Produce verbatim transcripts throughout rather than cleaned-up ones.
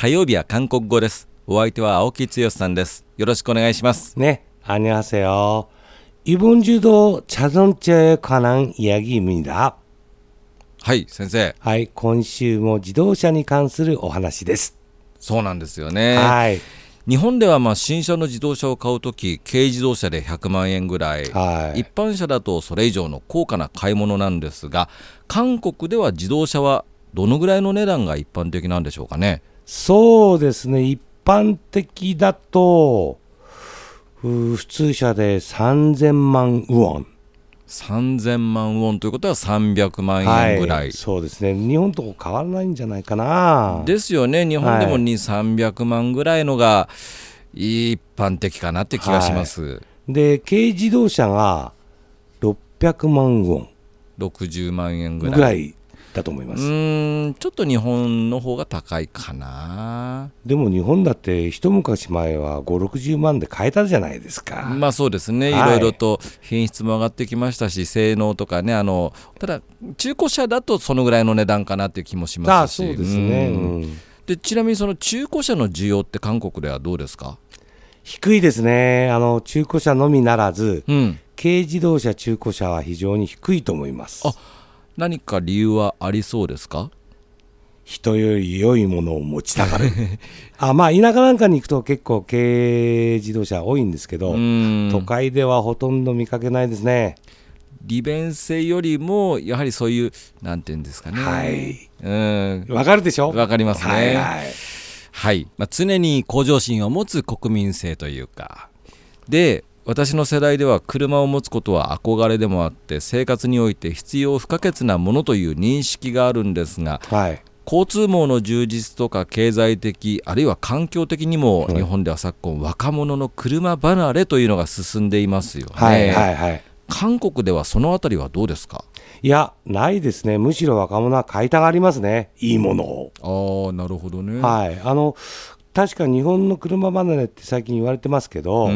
火曜日は韓国語です。お相手は青木剛さんです。よろしくお願いします。 네, 안녕하세요. 이번 주도 자동차에 관한 이야기입니다. はい、先生。 はい、今週も自動車に関するお話です。 そうなんですよね。 はい。 日本ではまあ新車の自動車を買うとき、軽自動車でひゃくまんえんぐらい、 はい、 一般車だとそれ以上の高価な買い物なんですが、韓国では自動車はどのぐらいの値段が一般的なんでしょうかね。 そうですね、一般的だと普通車でさんぜんまんウォン、 さんぜんまんウォンということはさんびゃくまんえんぐらい、はい、 そうですね。日本と変わらないんじゃないかな。 ですよね。日本でもに、はい、さんびゃくまんぐらいのが一般的かなって気がします、はい、で軽自動車がろっぴゃくまんウォン、 ろくじゅうまんえんぐらいぐらいだと思います。 うーん、ちょっと日本の方が高いかな。 でも日本だって一昔前はごじゅう、ろくじゅうまんで買えたじゃないですか。 まあそうですね、はい、いろいろと品質も上がってきましたし、性能とかね、あのただ中古車だとそのぐらいの値段かなっていう気もしますし。 ああ、そうですね、うん、 でちなみにその中古車の需要って韓国ではどうですか。 低いですね。あの中古車のみならず、うん、軽自動車中古車は非常に低いと思います。 あ、何か理由はありそうですか。 人より良いものを持ちたがるあ、まあ田舎なんかに行くと結構軽自動車多いんですけど、都会ではほとんど見かけないですね。 利便性よりもやはりそういうなんていうんですかね。 はい、 うん、 わかるでしょ。 わかりますね。はい、 はいはい、まあ、常に向上心を持つ国民性というかで、私の世代では車を持つことは憧れでもあって生活において必要不可欠なものという認識があるんですが、はい、交通網の充実とか経済的あるいは環境的にも日本では昨今若者の車離れというのが進んでいますよね。 はいはいはい、 韓国ではそのあたりはどうですか。 いや、ないですね。むしろ若者は買いたがりますね、いいものを。 ああ、なるほどね。 はい、あの確か日本の車離れって最近言われてますけど、うん、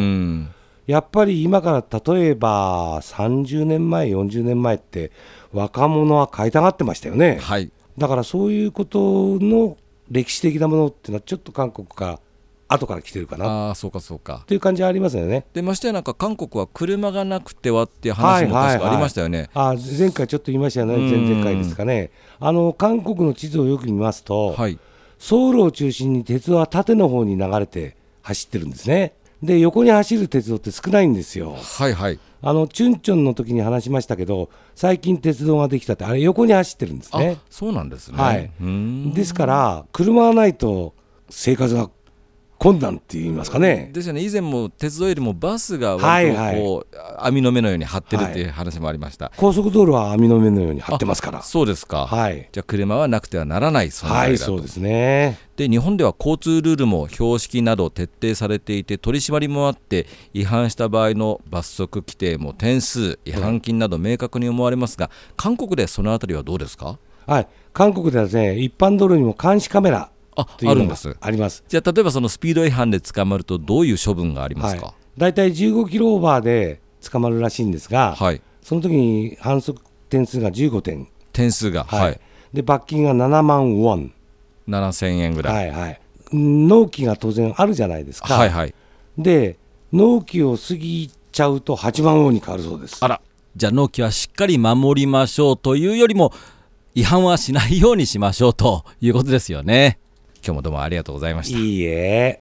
やっぱり今から例えばさんじゅうねんまえよんじゅうねんまえって若者は買いたがってましたよね。 はい、 だからそういうことの歴史的なものっていうのはちょっと韓国から後から来てるかな。 あ、そうかそうかという感じはありますよね。 でましてやなんか韓国は車がなくてはっていう話も確かありましたよね。 はいはいはい、あ、前回ちょっと言いましたよね。前々回ですかね。あの韓国の地図をよく見ますと、はい、ソウルを中心に鉄道は縦の方に流れて走ってるんですね。で横に走る鉄道って少ないんですよ。 はいはい、 あのチュンチョンの時に話しましたけど、最近鉄道ができたってあれ横に走ってるんですね。 あ、そうなんですね。 はい、うーん、ですから車がないと生活が困難って言いますかね。 ですよね。以前も鉄道よりもバスが割とこう、はいはい、網の目のように張ってるっていう話もありました、はい、 高速道路は網の目のように張ってますから。 そうですか、はい、じゃあ車はなくてはならない存在だと。 はい、そうですね。 で日本では交通ルールも標識など徹底されていて取り締まりもあって違反した場合の罰則規定も点数違反金など明確に思われますが、うん、韓国でそのあたりはどうですか。 はい、韓国ではですね、一般道路にも監視カメラあ, あるんです。 あります。 じゃあ例えばそのスピード違反で捕まるとどういう処分がありますか。 だいたいじゅうごキロオーバーで捕まるらしいんですが、はい、その時に反則点数がじゅうごてん、 点数が、はいはい、 で罰金がななまんウォン、 ななせんえんぐらい、 はいはい、納期が当然あるじゃないですか、はいはい、で納期を過ぎちゃうとはちまんウォンに変わるそうです。 あら、じゃあ納期はしっかり守りましょうというよりも違反はしないようにしましょうということですよね。今日もどうもありがとうございました。 いいえ。